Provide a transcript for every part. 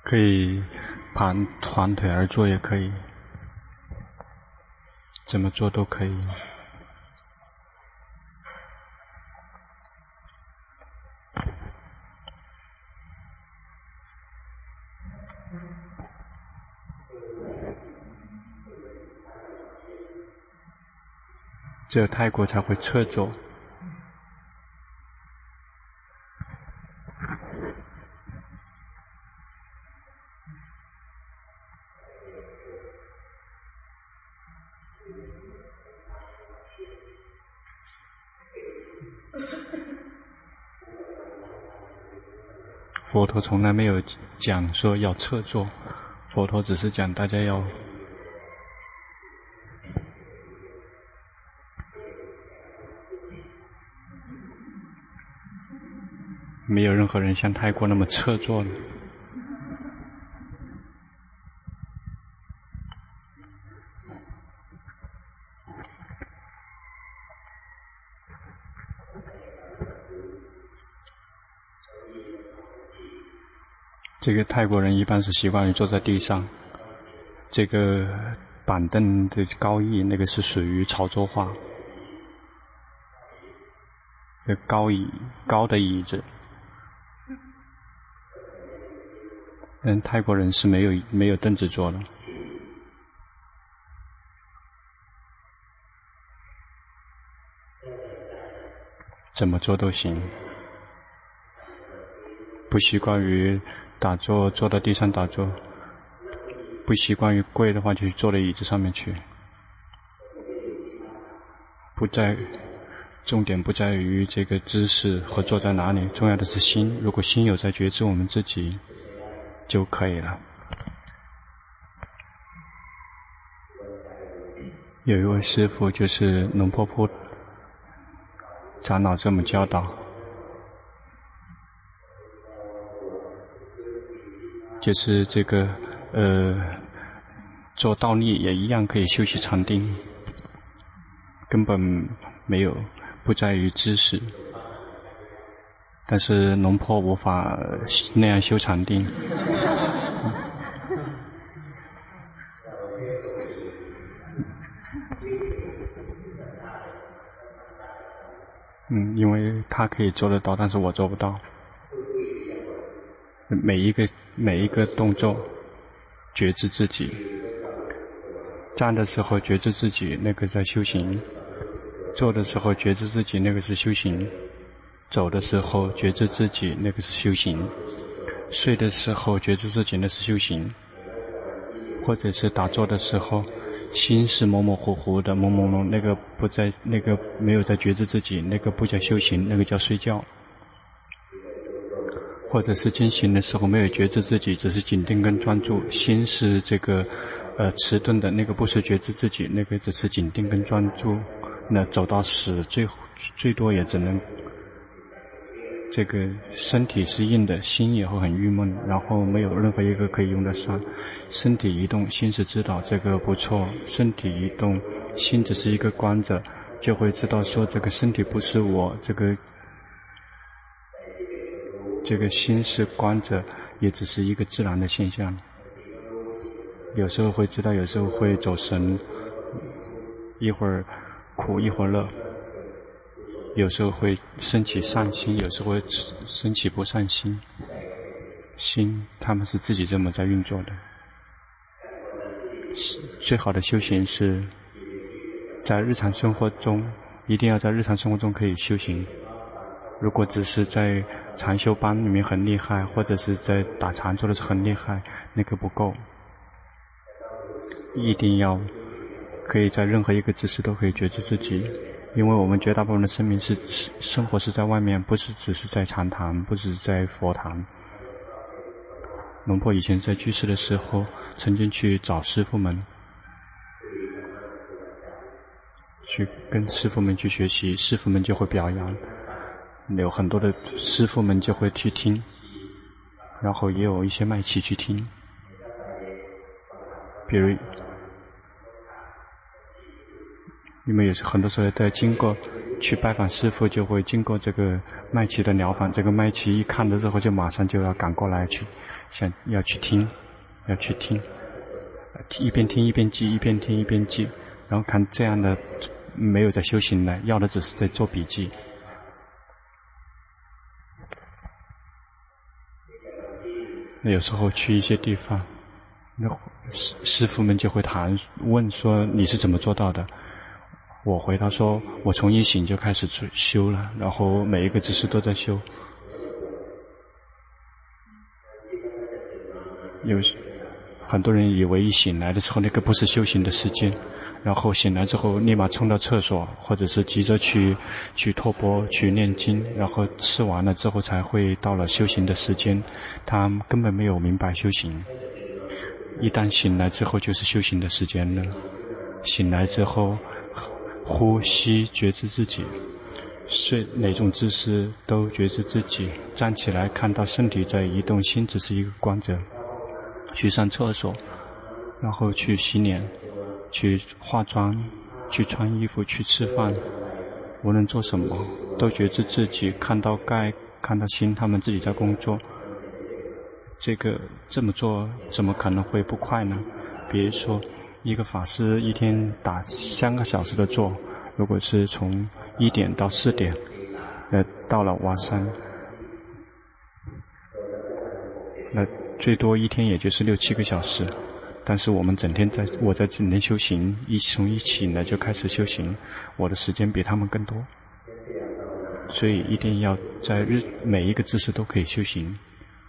可以盘腿而坐也可以，怎么做都可以。只有泰国才会侧坐。佛陀从来没有讲说要侧坐，佛陀只是讲大家要没有任何人像泰国那么侧坐了。这个泰国人一般是习惯于坐在地上，这个板凳的高椅那个是属于潮州话，高的椅子。泰国人是没有凳子坐的。怎么做都行，不习惯于打坐，坐到地上打坐，不习惯于跪的话就坐到椅子上面去。重点不在于这个姿势和坐在哪里，重要的是心。如果心有在觉知我们自己就可以了。有一位师父就是龙婆婆长老这么教导，就是这个做倒立也一样可以修习禅定，根本没有不在于知识，但是龙婆无法那样修禅定。因为他可以做得到，但是我做不到。每一个动作觉知自己，站的时候觉知自己，那个在修行；坐的时候觉知自己，那个是修行；走的时候觉知自己，那个是修行；睡的时候觉知自己，那是修行；或者是打坐的时候心是模模糊糊的朦朦胧，那个不在，那个没有在觉知自己，那个不叫修行，那个叫睡觉。或者是进行的时候没有觉知自己，只是紧盯跟专注，心是这个迟钝的，那个不是觉知自己，那个只是紧盯跟专注。那走到死最多也只能这个身体是硬的，心也会很郁闷，然后没有任何一个可以用得上。身体移动，心是知道这个不错，身体移动，心只是一个观者，就会知道说这个身体不是我，这个心是观者，也只是一个自然的现象。有时候会知道，有时候会走神，一会儿苦一会儿乐，有时候会升起善心，有时候会升起不善心。心他们是自己这么在运作的。最好的修行是在日常生活中，一定要在日常生活中可以修行。如果只是在禅修班里面很厉害，或者是在打禅坐的时候很厉害，那个不够。一定要可以在任何一个姿势都可以觉知自己，因为我们绝大部分的生活是在外面，不是只是在禅堂，不是在佛堂。龙婆以前在居士的时候曾经去找师父们，去跟师父们去学习，师父们就会表扬，有很多的师父们就会去听，然后也有一些麦器去听。比如因为有很多时候在经过去拜访师父，就会经过这个麦琪的疗法，这个麦琪一看了之后，就马上就要赶过来去，想要去听，一边听一边记，一边听一边记，然后看这样的没有在修行了，要的只是在做笔记。那有时候去一些地方，那师父们就会问说你是怎么做到的？我回答说，我从一醒就开始修了，然后每一个姿势都在修。有很多人以为一醒来的时候那个不是修行的时间，然后醒来之后立马冲到厕所，或者是急着去托钵去念经，然后吃完了之后才会到了修行的时间，他根本没有明白修行。一旦醒来之后就是修行的时间了。醒来之后呼吸觉知自己，睡哪种姿势都觉知自己，站起来看到身体在移动，心只是一个观者。去上厕所，然后去洗脸，去化妆，去穿衣服，去吃饭，无论做什么都觉知自己，看到盖看到心，他们自己在工作。这么做怎么可能会不快呢？比如说一个法师一天打3个小时的坐，如果是从1点到4点，到了晚上，那最多一天也就是6、7个小时，但是我在整天修行，从一起来就开始修行，我的时间比他们更多，所以一定要在每一个姿势都可以修行。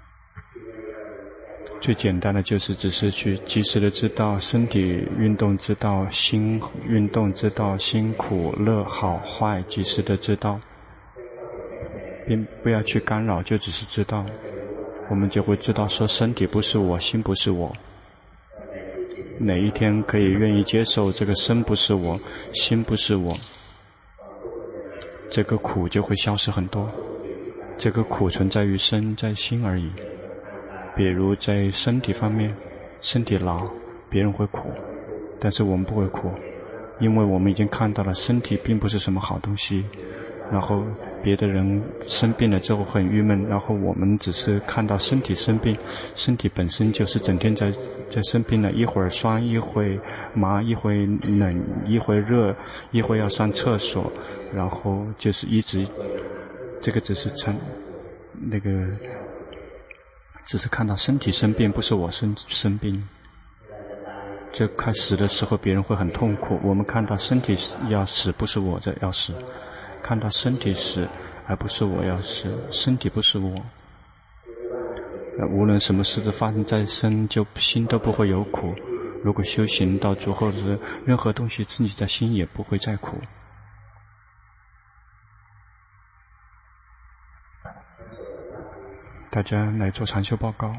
最简单的就是只是去及时的知道身体运动，知道心运动，知道辛苦乐好坏，及时的知道，并不要去干扰，就只是知道，我们就会知道说身体不是我，心不是我。哪一天可以愿意接受这个身不是我，心不是我，这个苦就会消失很多。这个苦存在于身在心而已。比如在身体方面，身体老，别人会苦，但是我们不会苦，因为我们已经看到了身体并不是什么好东西。然后别的人生病了之后很郁闷，然后我们只是看到身体生病，身体本身就是整天在生病了，一会儿酸，一会麻，一会冷，一会热，一会要上厕所，然后就是一直这个只是只是看到身体生病，不是我生病。就快死的时候别人会很痛苦，我们看到身体要死，不是我要死，看到身体死而不是我要死，身体不是我。无论什么事都发生在身，就心都不会有苦。如果修行到足后的任何东西自己在心也不会再苦。大家来做禅修报告。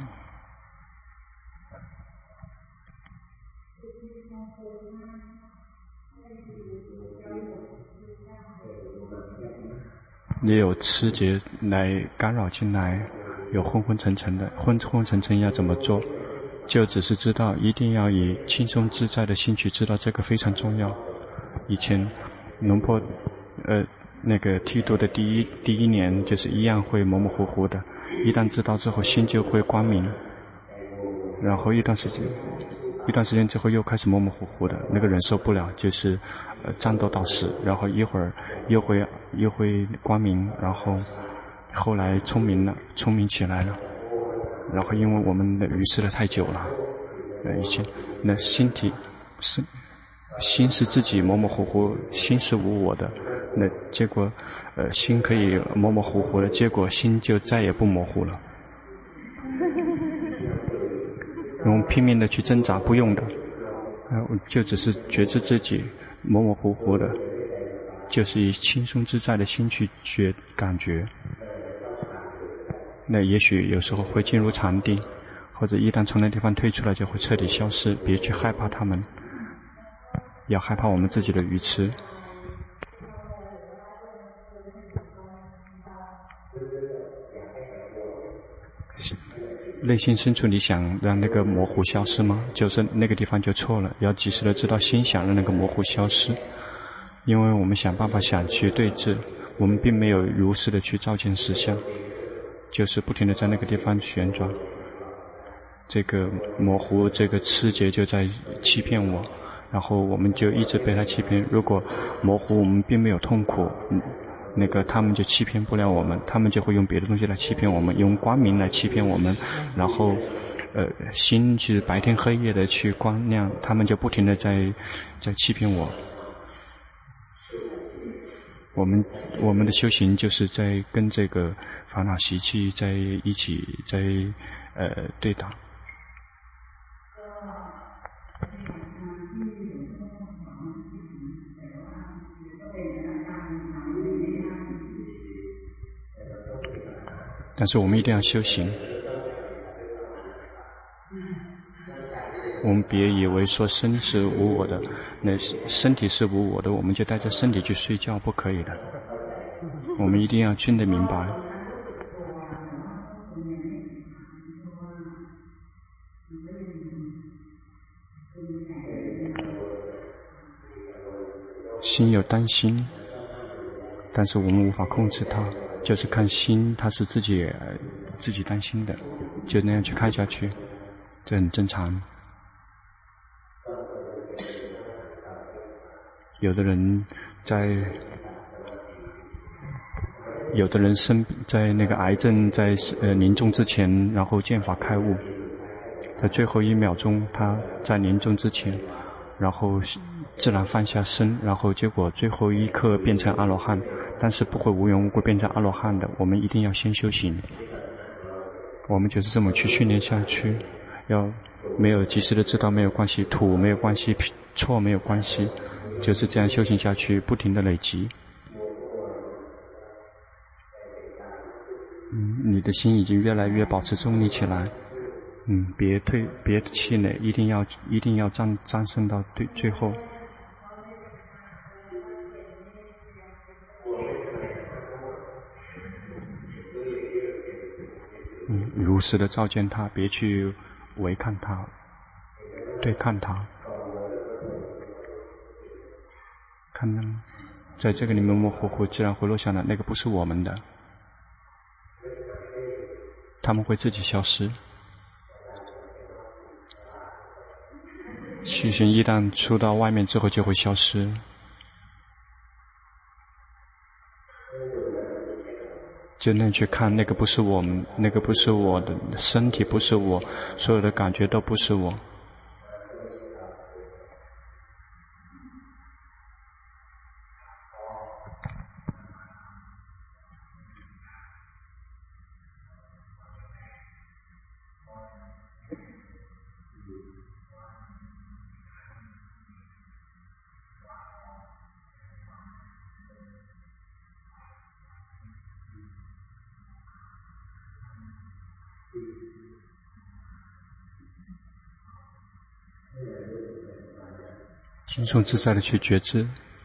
也有痴结来干扰进来，有昏昏沉沉的，昏昏沉沉要怎么做？就只是知道一定要以轻松自在的心去知道，这个非常重要。以前龙坡剃度的第一年就是一样会模模糊糊的，一旦知道之后心就会光明，然后一段时间之后又开始模模糊糊的，那个人受不了，就是战斗到死，然后一会儿又会光明，然后后来聪明起来了，然后因为我们愚痴了太久了，以前那心是自己模模糊糊，心是无我的，那结果心可以模模糊糊的，结果心就再也不模糊了。我们拼命的去挣扎，不用的，就只是觉知自己模模糊糊的，就是以轻松自在的心去感觉。那也许有时候会进入禅定，或者一旦从那地方退出来就会彻底消失。别去害怕他们，要害怕我们自己的愚痴。内心深处你想让那个模糊消失吗？就是那个地方就错了，要及时的知道心想让那个模糊消失。 因为我们想办法想去对治，我们并没有如实的去照见实相，就是不停的在那个地方旋转。这个模糊，这个痴结就在欺骗我，然后我们就一直被他欺骗。如果模糊我们并没有痛苦，那个他们就欺骗不了我们，他们就会用别的东西来欺骗我们，用光明来欺骗我们，然后心是白天黑夜的去光亮，他们就不停的在欺骗我。我们的修行就是在跟这个烦恼习气在一起在对打。但是我们一定要修行，我们别以为说身是无我的，那身体是无我的，我们就带着身体去睡觉，不可以的。我们一定要真的明白，心有担心，但是我们无法控制它，就是看心它是自己担心的，就那样去看下去，这很正常。有的人在那个癌症在临终之前，然后见法开悟，在最后1秒钟他在临终之前，然后自然放下身，然后结果最后一刻变成阿罗汉，但是不会无缘无故变成阿罗汉的。我们一定要先修行，我们就是这么去训练下去，要没有及时的知道没有关系，土没有关系，错没有关系，就是这样修行下去，不停的累积。你的心已经越来越保持中立起来，别气馁，一定要战胜到最后。如实的照见它，别去违抗它，对抗它。看到在这个里面模模糊糊，自然会落下来，那个不是我们的，他们会自己消失。虚心一旦出到外面之后就会消失。就那样去看，那个不是我们，那个不是我的身体，不是我，所有的感觉都不是我。轻松自在的去觉知，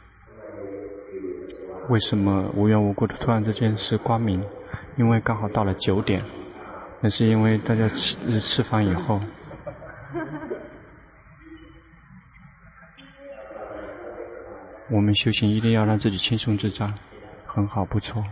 为什么无缘无故的突然之间是光明？因为刚好到了9点，那是因为大家吃饭以后。我们修行一定要让自己轻松自在，很好，不错。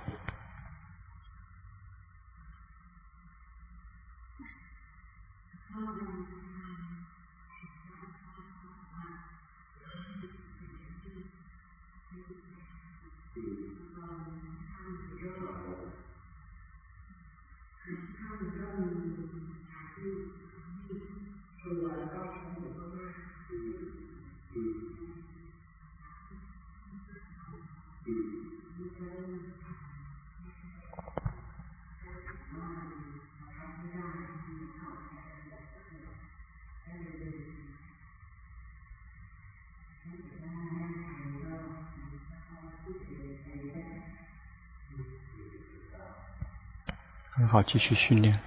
很好，继续训练。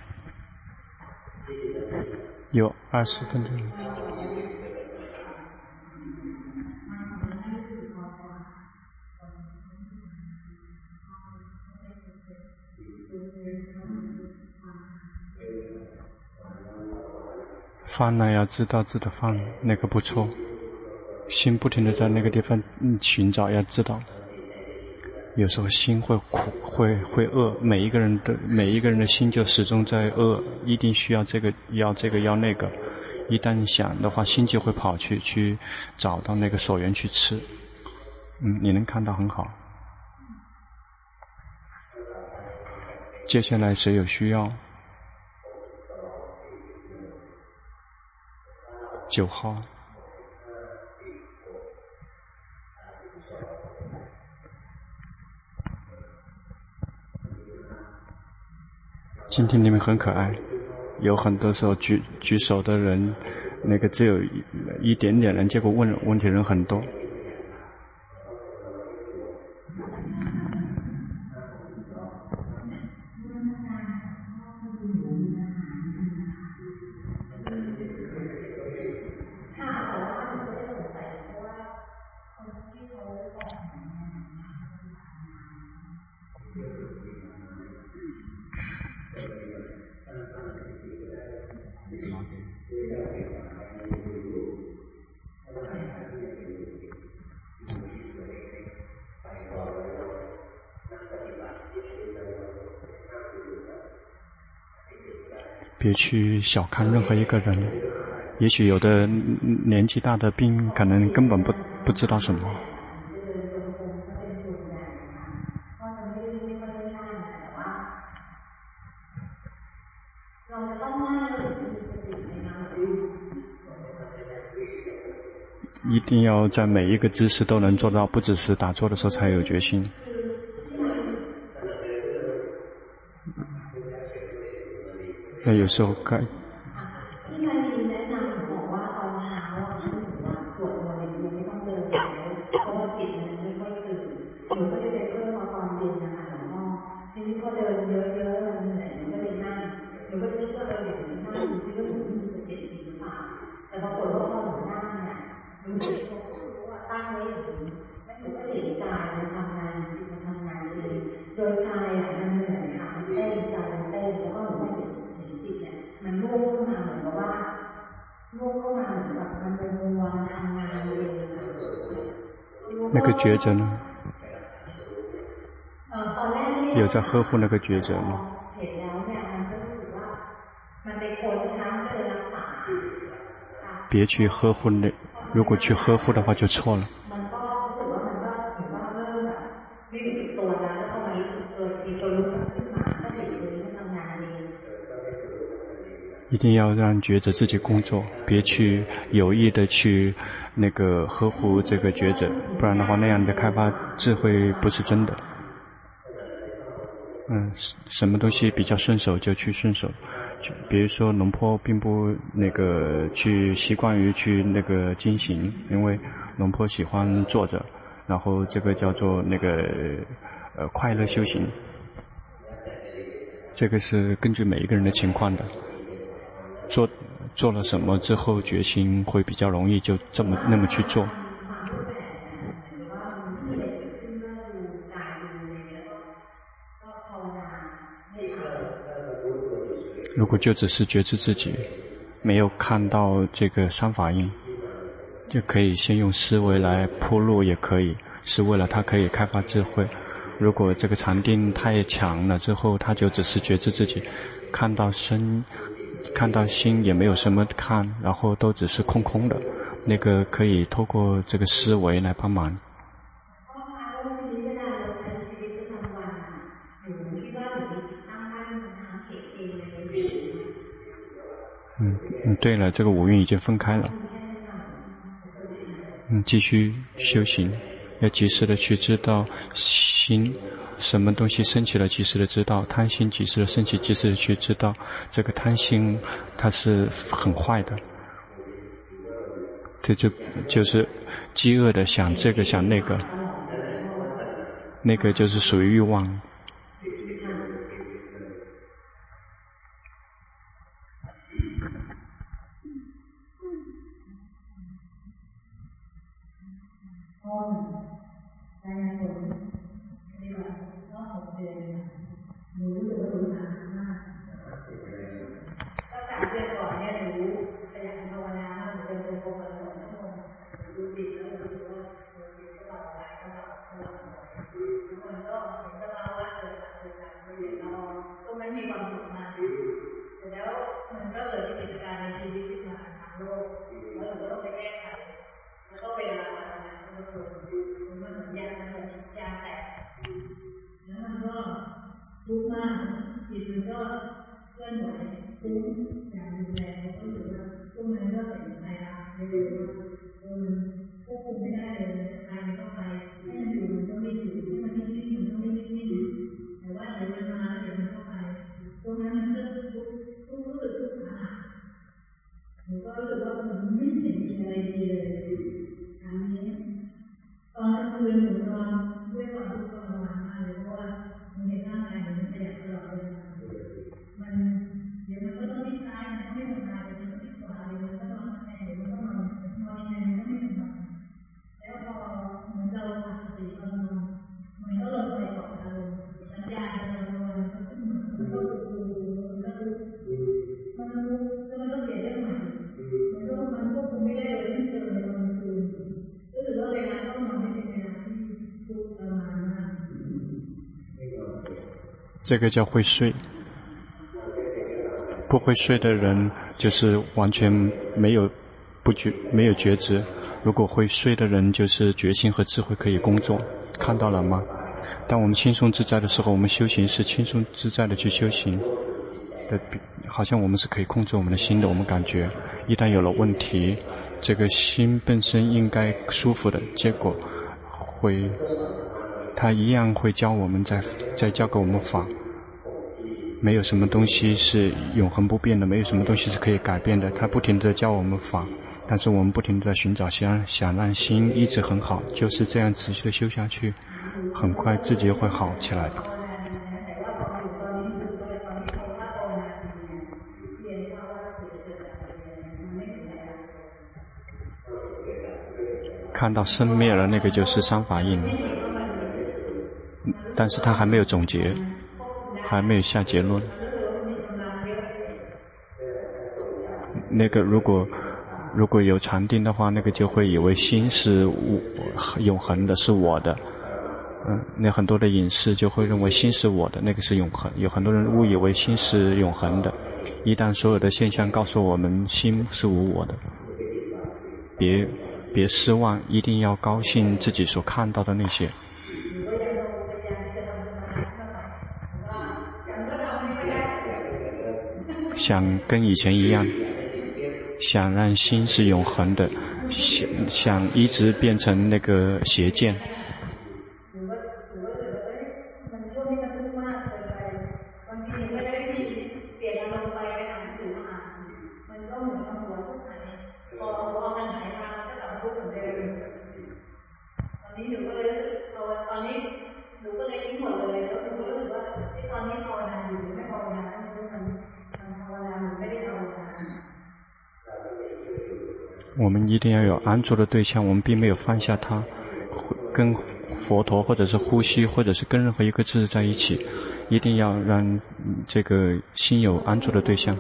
有20分钟。放了要知道自的放，那个不错。 心不停地在那个地方寻找，要知道，有时候心会苦，会饿，每一个人的心就始终在饿，一定需要这个要那个，一旦想的话，心就会跑去找到那个所缘去吃。你能看到很好。接下来谁有需要？9号。今天你们很可爱，有很多时候举手的人，那个只有一点点人，结果问问题人很多。别去小看任何一个人，也许有的年纪大的病可能根本不知道什么。一定要在每一个姿势都能做到，不只是打坐的时候才有决心。那有时候该那个觉着呢？有在呵护那个觉着吗？别去呵护那，如果去呵护的话就错了。一定要让觉着自己工作，别去有意的去那个呵护这个觉着，不然的话那样的开发智慧不是真的。什么东西比较顺手就去顺手，比如说龙坡并不那个去习惯于去那个进行，因为龙坡喜欢坐着，然后这个叫做那个快乐修行，这个是根据每一个人的情况的。做了什么之后决心会比较容易，就那么去做。如果就只是觉知自己，没有看到这个三法印，就可以先用思维来铺路，也可以是为了它可以开发智慧。如果这个禅定太强了之后，它就只是觉知自己，看到身看到心也没有什么看，然后都只是空空的，那个可以透过这个思维来帮忙。对了，这个五蕴已经分开了。继续修行，要及时的去知道心，什么东西升起了及时的知道，贪心及时的升起，及时的去知道。这个贪心它是很坏的，这就是饥饿的想这个想那个，那个就是属于欲望。 这个叫会睡。不会睡的人就是完全没有觉知。如果会睡的人，就是觉性和智慧可以工作。看到了吗？当我们轻松自在的时候，我们修行是轻松自在的去修行的，好像我们是可以控制我们的心的。我们感觉一旦有了问题，这个心本身应该舒服的，结果他一样会教我们再教给我们法。没有什么东西是永恒不变的，没有什么东西是可以改变的。他不停地教我们法，但是我们不停地在寻找，想让心一直很好，就是这样持续的修下去，很快自己会好起来的。看到生灭了，那个就是三法印，但是他还没有总结，还没有下结论。那个如果有禅定的话，那个就会以为心是永恒的，是我的。那很多的隐士就会认为心是我的，那个是永恒。有很多人误以为心是永恒的。一旦所有的现象告诉我们心是无我的，别失望，一定要高兴自己所看到的那些。想跟以前一样，想让心是永恒的，想一直变成那个邪见。我们一定要有安住的对象，我们并没有放下它，跟佛陀或者是呼吸或者是跟任何一个字在一起，一定要让这个心有安住的对象。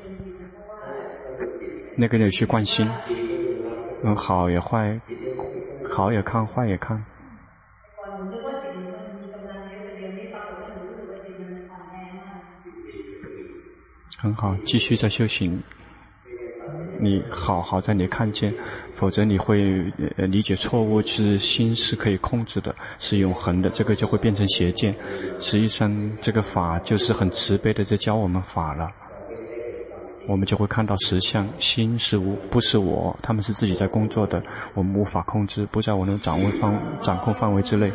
那个人去观心，好也坏，好也看，坏也看。很好，继续在修行。你好在你看见，否则你会理解错误，是心是可以控制的，是永恒的，这个就会变成邪见。实际上这个法就是很慈悲的在教我们法了，我们就会看到实相，心是不是我，他们是自己在工作的，我们无法控制，不在我能掌控范围之内。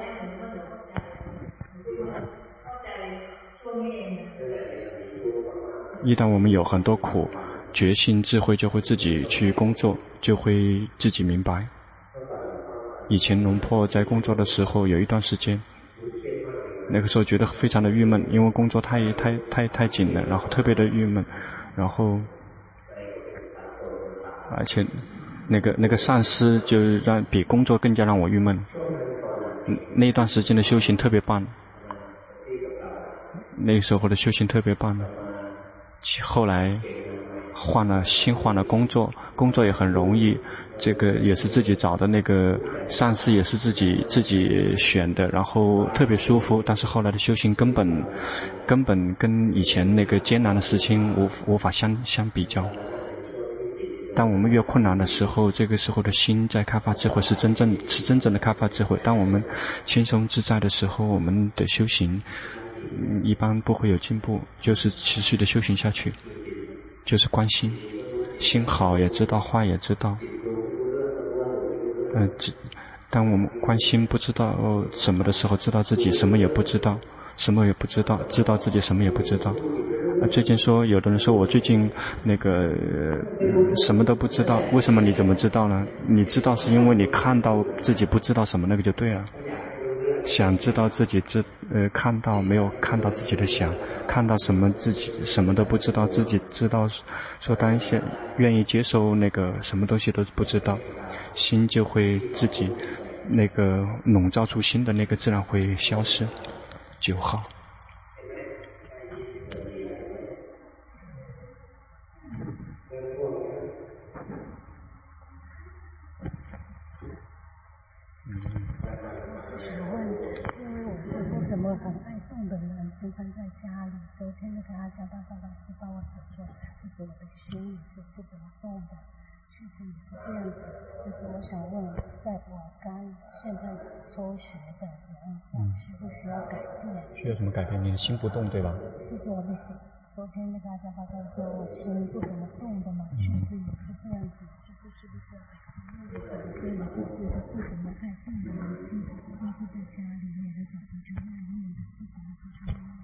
一旦我们有很多苦，觉性智慧就会自己去工作，就会自己明白。以前龙婆在工作的时候有一段时间，那个时候觉得非常的郁闷，因为工作太紧了，然后特别的郁闷，然后而且那个上司就比工作更加让我郁闷。那段时间的修行特别棒，那时候的修行特别棒。后来换了工作也很容易，这个也是自己找的，那个上司也是自己选的，然后特别舒服。但是后来的修行根本跟以前那个艰难的事情无法相比较。当我们越困难的时候，这个时候的心在开发智慧，是真正的开发智慧。当我们轻松自在的时候，我们的修行一般不会有进步，就是持续的修行下去，就是观心，心好也知道，坏也知道。当我们观心不知道什么的时候，知道自己什么也不知道，什么也不知道，知道自己什么也不知道。最近说有的人说我最近什么都不知道，为什么你怎么知道呢？你知道是因为你看到自己不知道什么，那个就对了。想知道自己看到没有看到自己的想，看到什么自己什么都不知道，自己知道说当下愿意接受什么东西都不知道，心就会自己笼罩出心的自然会消失。9号。 我是想问，因为我是不怎么很爱动的人，经常在家里。昨天阿加巴巴老师帮我指出，就是我的心也是不怎么动的，确实也是这样子。就是我想问，在我现在初学的人，我需不需要改变？ 需要什么改变？你的心不动，对吧？ 这是我的心。昨天阿加巴巴说我心不怎么动的嘛，确实也是这样子。就是是不是要改变？所以我就是一个不怎么爱动的人，经常都是在家里面，很少出去外面的，不怎么出去外面。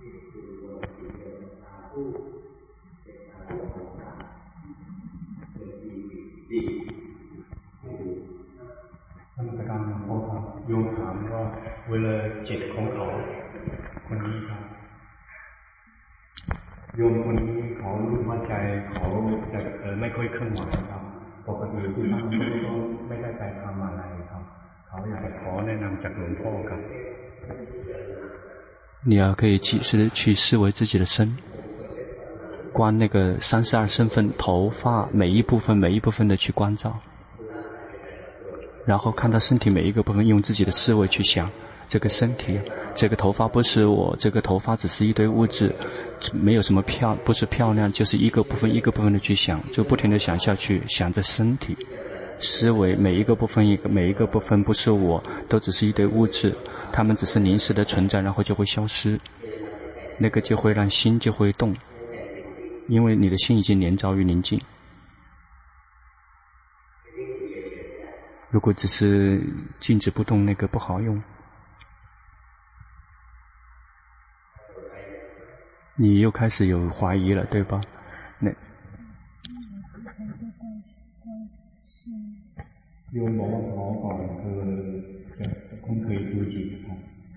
นมัสการหลวงพ่อครับโยมถามว่าเวลาจิตของเขาคนนี้ครับโยมคนนี้เขารู้ว่าใจเขาจะไม่ค่อยเคลื่อนไหวครับปกติที่ท่านไม่ได้ไปทำอะไรครับเขาอยากจะขอแนะนำจากหลวงพ่อครับ你要可以及时的去视为自己的身，观32身份头发每一部分的去关照，然后看到身体每一个部分，用自己的思维去想这个身体，这个头发不是我，这个头发只是一堆物质，没有什么不是漂亮，就是一个部分的去想，就不停的想下去，想着身体，思维每一个部分不是我，都只是一堆物质，它们只是临时的存在，然后就会消失，那个就会让心就会动，因为你的心已经连着于宁静。如果只是静止不动，那个不好用。你又开始有怀疑了，对吧？โยมบอกว่าขอก่อนจะคุ้นเคยดูจิตครับ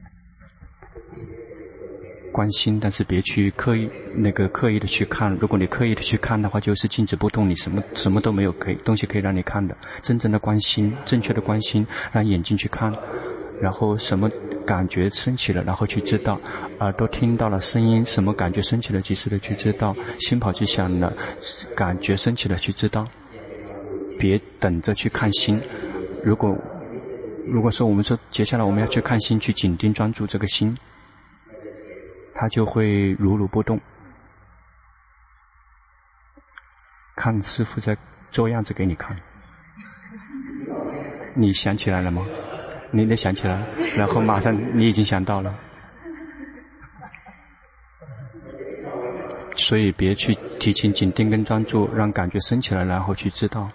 关心，但是别去刻意的去看。如果你刻意的去看的话，就是静止不动，你什么都没有东西可以让你看的。真正的关心，正确的关心，让眼睛去看，然后什么感觉升起了，然后去知道。耳朵听到了声音，什么感觉升起了，及时的去知道。心跑去想了，感觉升起了去知道。别等着去看心。如果说我们说接下来我们要去看心，去紧盯专注这个心，它就会如不动。看师父在做样子给你看，你想起来了吗？你得想起来，然后马上你已经想到了。所以别去提醒紧盯跟专注，让感觉升起来，然后去知道。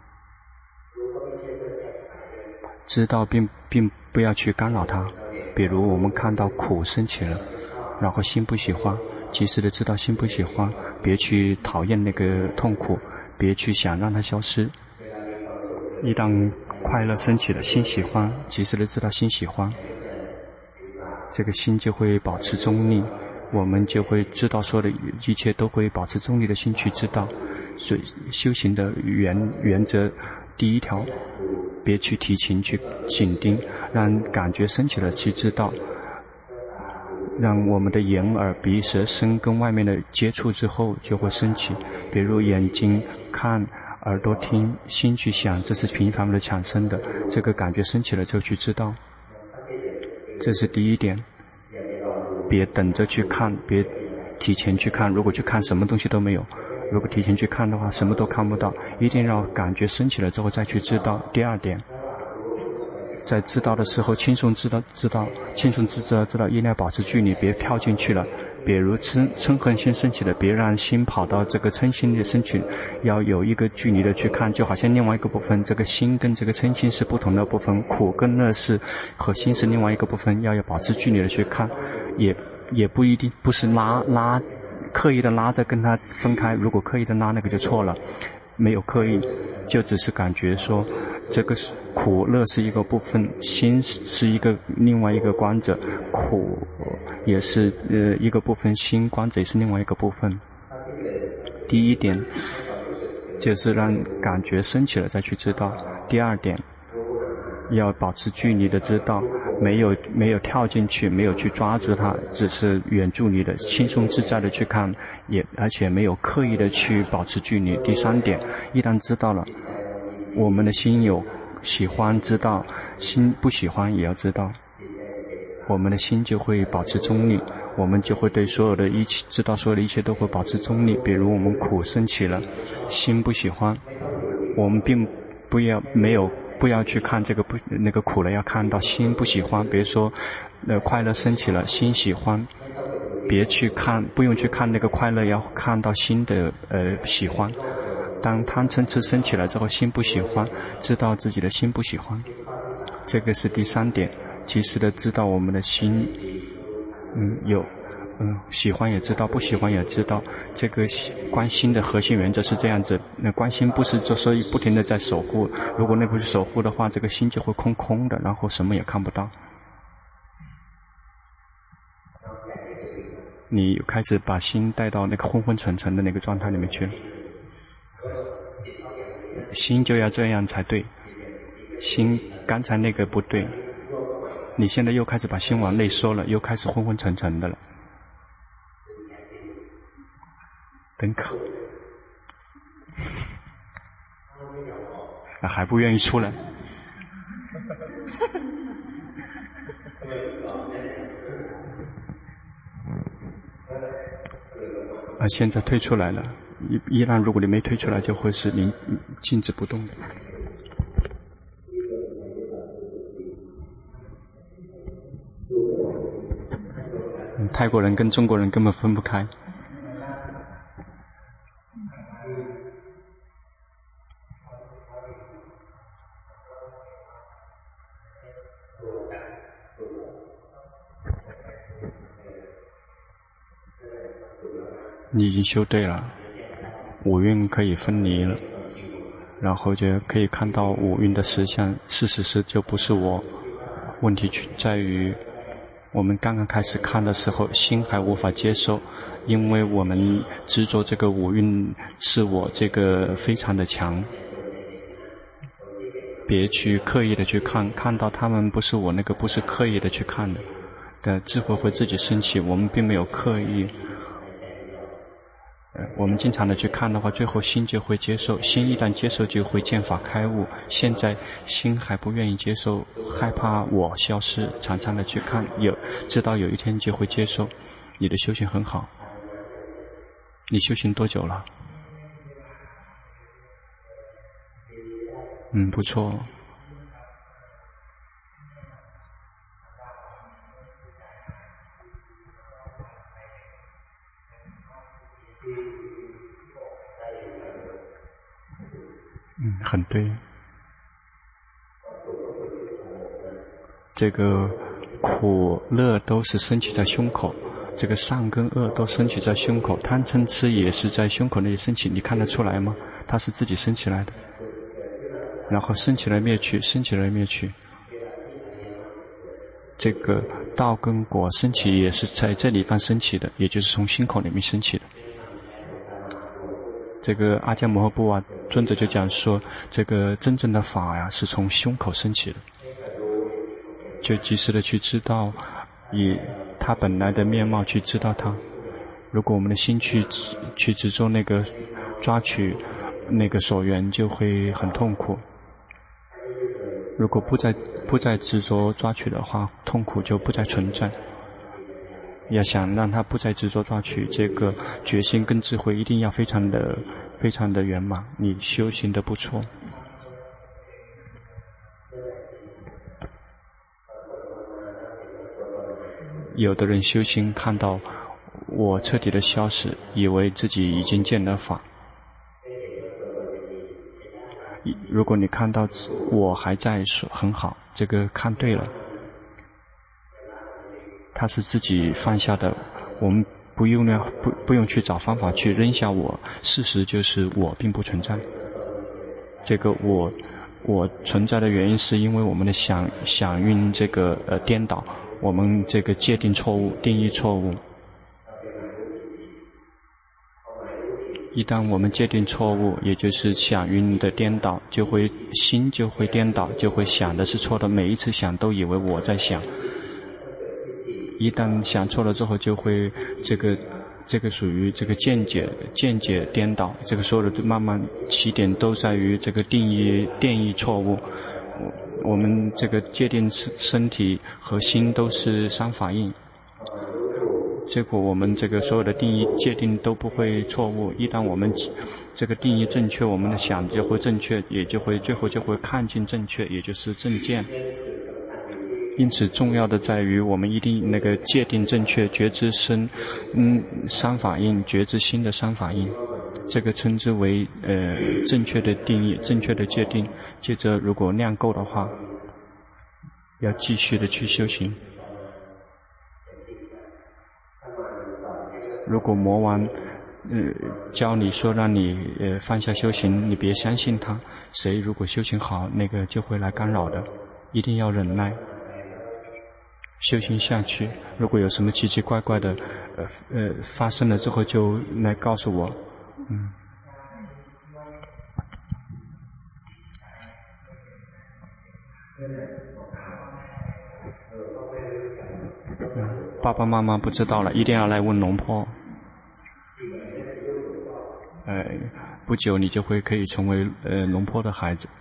知道并不要去干扰它。比如我们看到苦升起了，然后心不喜欢，及时的知道心不喜欢，别去讨厌那个痛苦，别去想让它消失。一旦快乐升起了，心喜欢，及时的知道心喜欢，这个心就会保持中立，我们就会知道说的一切都会保持中立的心去知道。所以修行的原则第一条，别去提琴去紧盯，让感觉升起了去知道，让我们的眼耳鼻舌身跟外面的接触之后就会升起。比如眼睛看，耳朵听，心去想，这是频繁的产生的，这个感觉升起了就去知道。这是第一点，别等着去看，别提前去看。如果去看什么东西都没有，如果提前去看的话什么都看不到，一定要感觉升起了之后再去知道。第二点， 在知道的时候轻松知道，轻松知道，一定要保持距离，别跳进去了。比如嗔恨心升起了，别让心跑到这个嗔心的升起，要有一个距离的去看，就好像另外一个部分，这个心跟这个嗔心是不同的部分，苦跟乐是和心是另外一个部分，要保持距离的去看，也不一定不是刻意的拉着跟它分开，如果刻意的拉那个就错了，没有刻意，就只是感觉说这个是苦乐是一个部分，心是另外一个观者，苦也是一个部分，心观者也是另外一个部分。第一点就是让感觉升起了再去知道，第二点要保持距离的知道，没有跳进去，没有去抓住它，只是远距离的轻松自在的去看，而且没有刻意的去保持距离。第三点，一旦知道了，我们的心有喜欢知道，心不喜欢也要知道，我们的心就会保持中立，我们就会对所有的一切知道，所有的一切都会保持中立。比如我们苦升起了，心不喜欢，我们并不要去看这个那个苦了，要看到心不喜欢。比如说快乐升起了，心喜欢，不用去看那个快乐，要看到心的喜欢。当贪嗔痴升起来之后，心不喜欢，知道自己的心不喜欢，这个是第三点，及时的知道我们的心喜欢也知道，不喜欢也知道。这个观心的核心原则是这样子，那观心不是所以不停的在守护，如果那不是守护的话，这个心就会空空的，然后什么也看不到。你开始把心带到那个昏昏沉沉的那个状态里面去了，心就要这样才对，心刚才那个不对，你现在又开始把心往内缩了，又开始昏昏沉沉的了。真可还不愿意出来。现在退出来了，依然如果你没退出来，就会是你静止不动的。泰国人跟中国人根本分不开。你已经修对了，五蕴可以分离了，然后就可以看到五蕴的实相，事实是就不是我。问题在于我们刚刚开始看的时候，心还无法接受，因为我们执着这个五蕴是我，这个非常的强。别去刻意的去看到他们不是我，那个不是刻意的去看的智慧会自己升起，我们并没有刻意。我们经常的去看的话，最后心就会接受，心一旦接受就会见法开悟。现在心还不愿意接受，害怕我消失，常常的去看，知道有一天就会接受。你的修行很好，你修行多久了？不错。很对。这个苦乐都是升起在胸口，这个善跟恶都升起在胸口，贪嗔痴也是在胸口那里升起，你看得出来吗？它是自己升起来的，然后升起来灭去，升起来灭去。这个道跟果升起也是在这里方升起的，也就是从心口里面升起的。这个阿迦摩诃布瓦尊者就讲说，这个真正的法呀是从胸口升起的，就及时的去知道以它本来的面貌去知道它。如果我们的心去执着那个抓取那个所缘，就会很痛苦。如果不再执着抓取的话，痛苦就不再存在。要想让他不再执着抓取，这个决心跟智慧一定要非常的圆满，你修行的不错。 有的人修心看到我彻底的消失，以为自己已经见了法。如果你看到我还在，很好，这个看对了，他是自己放下的，我们不用去找方法去扔下我，事实就是我并不存在。这个我存在的原因是因为我们的想运这个颠倒，我们这个界定错误，定义错误。一旦我们界定错误，也就是想运的颠倒，心就会颠倒，就会想的是错的，每一次想都以为我在想。一旦想错了之后，就会这个属于这个见解颠倒，这个所有的慢慢起点都在于这个定义错误。我们这个界定身体和心都是三法印，结果我们这个所有的定义界定都不会错误。一旦我们这个定义正确，我们的想就会正确，也就会最后就会看尽正确，也就是正见。因此重要的在于我们一定那个界定正确，觉知身三法印，觉知心的三法印，这个称之为正确的定义，正确的界定。接着如果量够的话，要继续的去修行。如果魔王教你说让你放下修行，你别相信他，谁如果修行好，那个就会来干扰的，一定要忍耐修行下去。如果有什么奇奇怪怪的发生了之后，就来告诉我。爸爸妈妈不知道了，一定要来问龙婆。不久你就可以成为龙婆的孩子。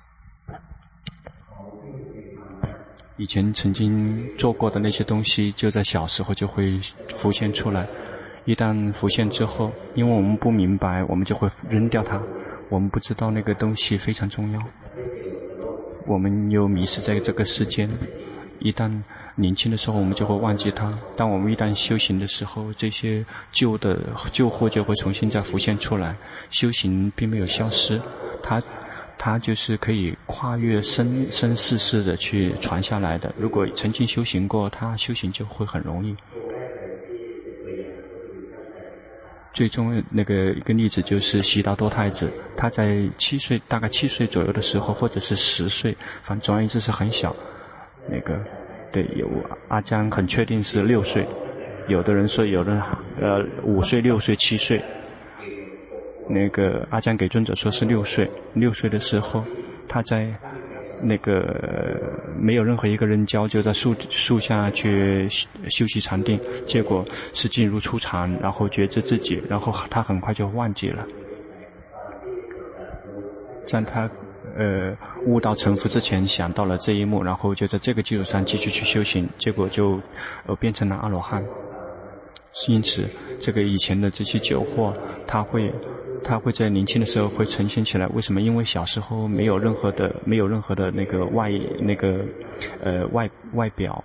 以前曾经做过的那些东西，就在小时候就会浮现出来。一旦浮现之后，因为我们不明白，我们就会扔掉它。我们不知道那个东西非常重要，我们又迷失在这个世间。一旦年轻的时候，我们就会忘记它。当我们一旦修行的时候，这些旧货就会重新再浮现出来。修行并没有消失，它就是可以跨越生世世的去传下来的。如果曾经修行过，它修行就会很容易。最终那个一个例子就是悉达多太子，他在大概7岁左右的时候，或者是10岁，反正总而言之是很小。对，阿江很确定是6岁，有的人说有的5岁、6岁、7岁。阿江给尊者说是6岁。6岁的时候，他在没有任何一个人教，就在树下去休息禅定，结果是进入初禅，然后觉知自己，然后他很快就忘记了。在他悟道成佛之前想到了这一幕，然后就在这个基础上继续去修行，结果就变成了阿罗汉。因此这个以前的这些酒祸，他会在年轻的时候会呈现起来。为什么？因为小时候没有任何的那个外表。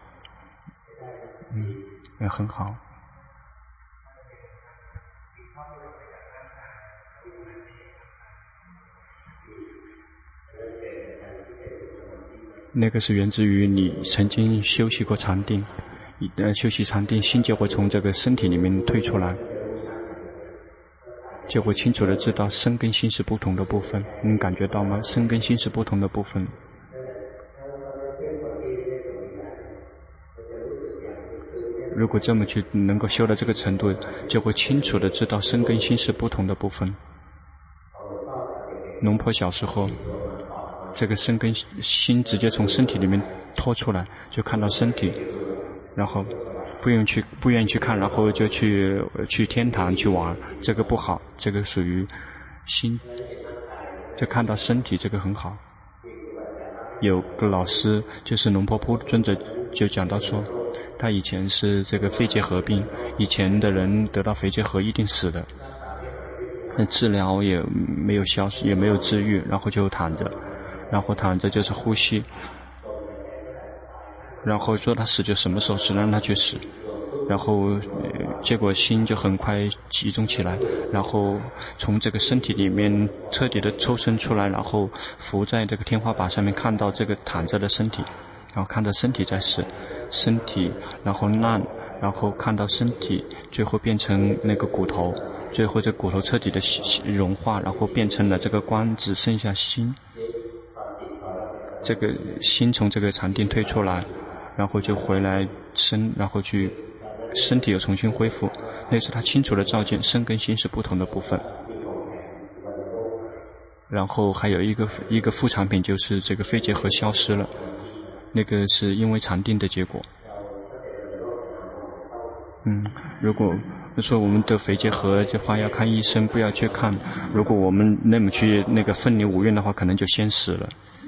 很好。那个是源自于你曾经休息过禅定，休息禅定，心就会从这个身体里面退出来，就会清楚的知道身跟心是不同的部分。你感觉到吗？身跟心是不同的部分。如果这么去能够修到这个程度，就会清楚的知道身跟心是不同的部分。龙婆小时候，这个身跟心直接从身体里面拖出来，就看到身体，然后不愿意去看，然后就去天堂去玩，这个不好，这个属于心。就看到身体，这个很好。有个老师就是龙婆铺尊者就讲到说，他以前是这个肺结核病，以前的人得到肺结核一定死的，治疗也没有消失，也没有治愈，然后就躺着就是呼吸。 然后说他死就什么时候死，让他去死，然后结果心就很快集中起来，然后从这个身体里面彻底的抽身出来，然后浮在这个天花板上面，看到这个躺着的身体，然后看到身体在死，身体然后烂，然后看到身体最后变成那个骨头，最后这骨头彻底的融化，然后变成了这个光，只剩下心，这个心从这个禅定退出来，然后就回来然后去身体又重新恢复。那是他清楚的照见身跟心是不同的部分。然后还有一个副产品，就是这个肺结核消失了，那个是因为禅定的结果。如果说我们得肺结核的话要看医生，不要去看，如果我们那么去那个奋力无愿的话，可能就先死了。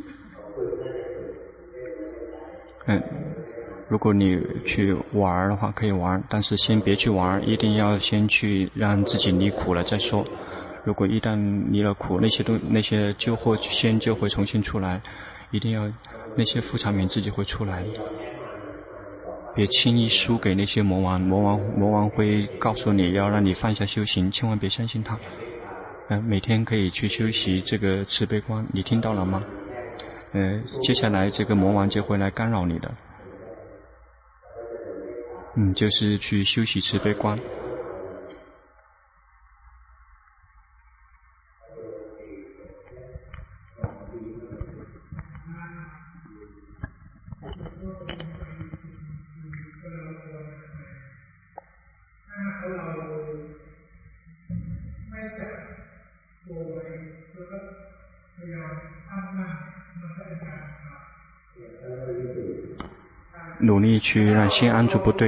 如果你去玩的话可以玩，但是先别去玩，一定要先去让自己离苦了再说。如果一旦离了苦，那些救祸先就会重新出来，一定要那些副产品自己会出来。别轻易输给那些魔王，魔王会告诉你要让你放下修行，千万别相信他。每天可以去修习这个慈悲观，你听到了吗？接下来这个魔王就会来干扰你的。就是去修习慈悲观。努力去让心安住不对。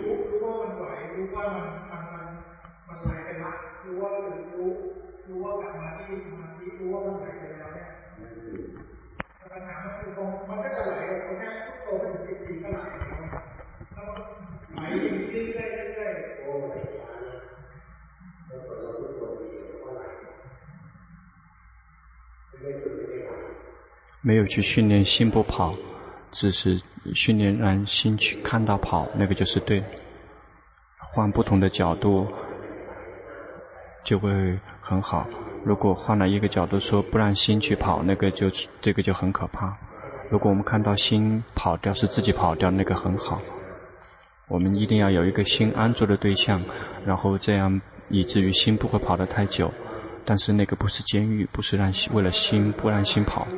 没有去训练心不跑，只是训练让心去看到跑，那个就是对。换不同的角度就会很好。如果换了一个角度说不让心去跑，这个就很可怕。如果我们看到心跑掉是自己跑掉，那个很好。我们一定要有一个心安住的对象，然后这样以至于心不会跑得太久。但是那个不是监狱，不是为了心不让心跑。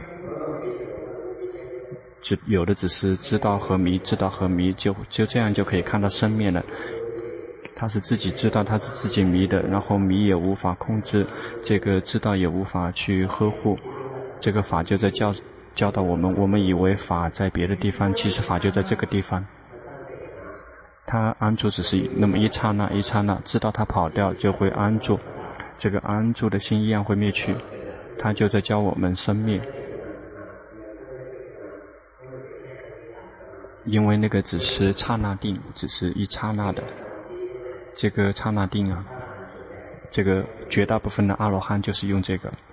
有的只是知道和迷，知道和迷就这样就可以看到生灭了。他是自己知道，他是自己迷的，然后迷也无法控制，这个知道也无法去呵护。这个法就在教导我们以为法在别的地方，其实法就在这个地方。他安住只是那么一刹那一刹那，知道他跑掉就会安住，这个安住的心一样会灭去。他就在教我们生灭。因为那个只是刹那定，只是一刹那的这个刹那定啊，这个绝大部分的阿罗汉就是用这个。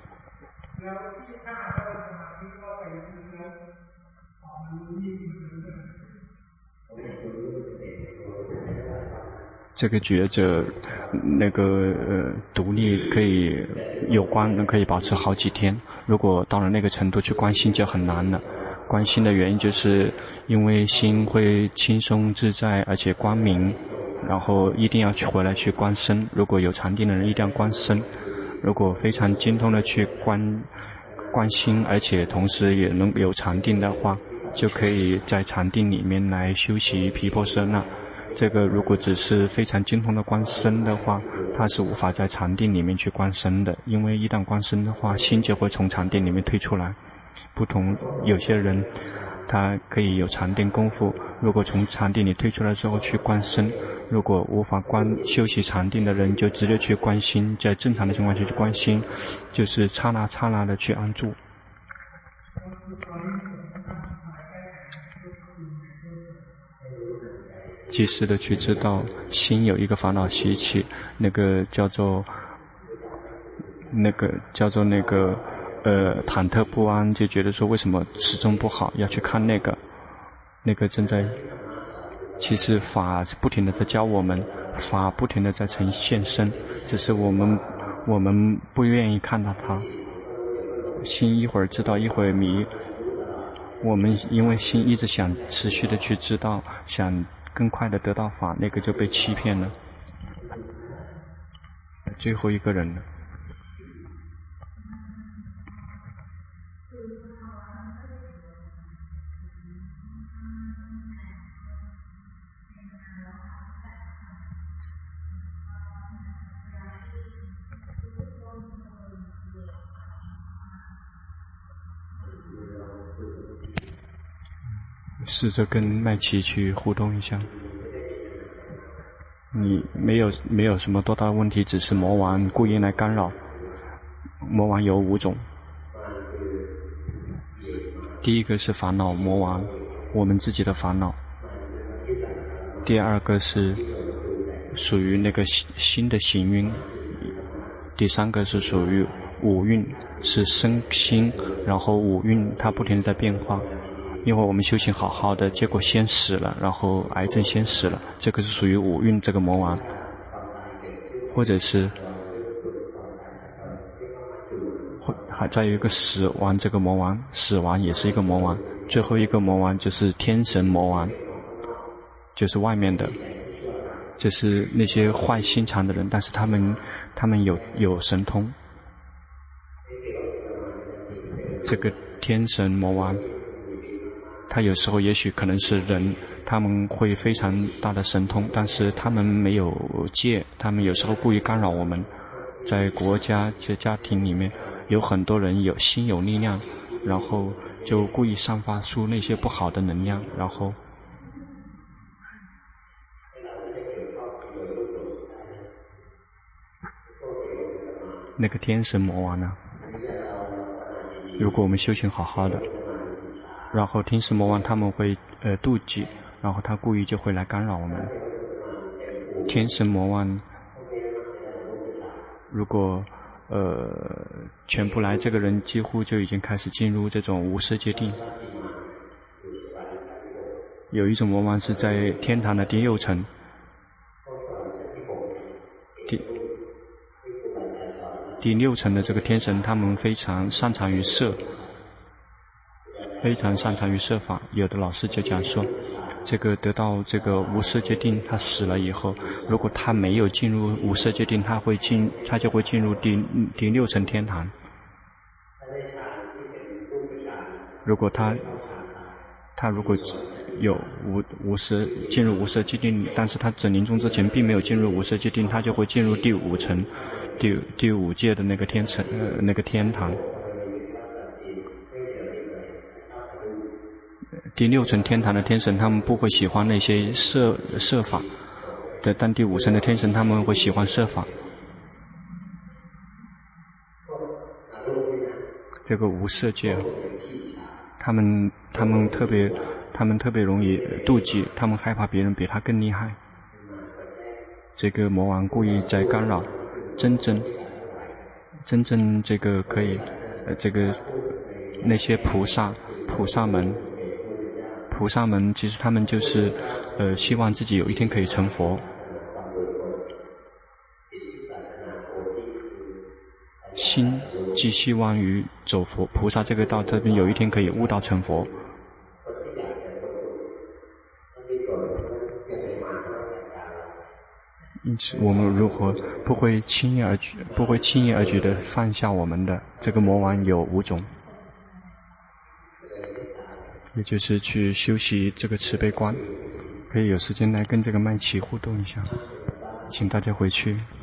这个觉者那个独立可以有观，可以保持好几天。如果到了那个程度去观心就很难了。观心的原因就是因为心会轻松自在而且光明，然后一定要回来去观身。如果有禅定的人一定要观身，如果非常精通的去观心，而且同时也能有禅定的话，就可以在禅定里面来修习毗婆舍那。这个如果只是非常精通的观身的话，他是无法在禅定里面去观身的，因为一旦观身的话，心就会从禅定里面退出来。有些人他可以有禅定功夫，如果从禅定里退出来之后去观身，如果无法修习禅定的人就直接去观心，在正常的情况下去观心，就是刹那刹那的去安住。及时的去知道心有一个烦恼习气，那个叫做忐忑不安，就觉得说为什么始终不好，要去看那个。 那个正在，其实法不停的在教我们，法不停的在呈现身，只是我们不愿意看到它。心一会儿知道一会儿迷，我们因为心一直想持续的去知道，想更快的得到法，那个就被欺骗了。最后一个人了。试着跟麦琪去互动一下。你没有什么多大的问题，只是魔王故意来干扰。魔王有5种。第一个是烦恼魔王，我们自己的烦恼。第二个是属于那个心的行运。第三个是属于五蕴，是身心，然后五蕴它不停地在变化。因为我们修行好好的，结果先死了，然后癌症先死了，这个是属于五蕴这个魔王。或者是还再有一个死亡这个魔王，死亡也是一个魔王。最后一个魔王就是天神魔王，就是外面的，就是那些坏心肠的人，但是他们有神通。这个天神魔王他有时候也许可能是人，他们会非常大的神通，但是他们没有戒，他们有时候故意干扰我们。在国家在家庭里面有很多人有心有力量，然后就故意散发出那些不好的能量，然后那个天神魔王呢，如果我们修行好好的，然后天神魔王他们会妒忌，然后他故意就会来干扰我们。天神魔王如果全部来，这个人几乎就已经开始进入这种无色界定。有一种魔王是在天堂的第6层，第6层的这个天神，他们非常擅长于色，非常擅长于色法。有的老师就讲说，这个得到这个无色界定，他死了以后，如果他没有进入无色界定，他就会进入第6层天堂。如果他如果有进入无色界定，但是他在临终之前并没有进入无色界定，他就会进入第5层，第5界的那个那个天堂。第6层天堂的天神，他们不会喜欢那些色法的，但第5层的天神他们会喜欢色法。这个无色界，他们特别容易妒忌，他们害怕别人比他更厉害。这个魔王故意在干扰，真正这个可以这个那些菩萨们其实他们就是希望自己有一天可以成佛。心寄希望于走菩萨这个道，这边有一天可以悟道成佛。因此我们如何不会轻易而举的放下我们的这个魔王有5种，也就是去修习这个慈悲观。可以有时间来跟这个麦琪互动一下，请大家回去。